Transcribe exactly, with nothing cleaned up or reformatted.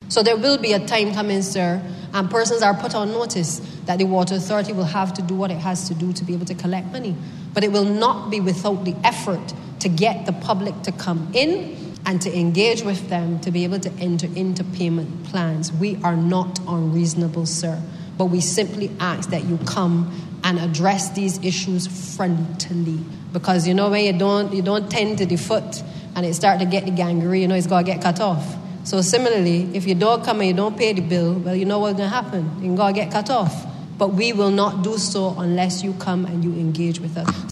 So there will be a time coming, sir, and persons are put on notice that the Water Authority will have to do what it has to do to be able to collect money. But it will not be without the effort to get the public to come in and to engage with them to be able to enter into payment plans. We are not unreasonable, sir, but we simply ask that you come and address these issues frontally. Because, you know, when you don't, you don't tend to the foot and it start to get the gangrene, you know, it's going to get cut off. So similarly, if you don't come and you don't pay the bill, well, you know what's going to happen. You're going to get cut off. But we will not do so unless you come and you engage with us.